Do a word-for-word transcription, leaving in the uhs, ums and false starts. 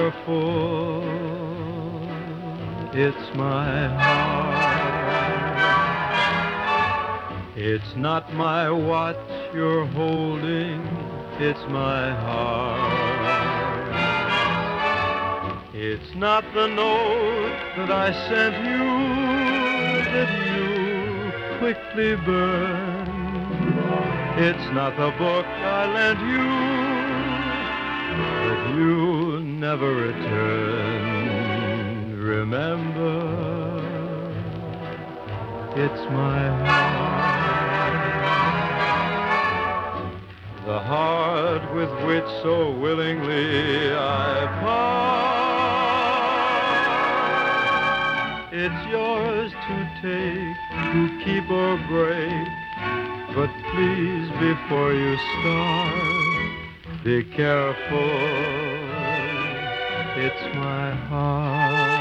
careful. It's my heart. It's not my watch you're holding. It's my heart. It's not the note that I sent you that you quickly burned. It's not the book I lent you that you never returned. Remember, it's my heart, the heart with which so willingly I part. It's yours to take, to keep or break, but please, before you start, be careful. It's my heart.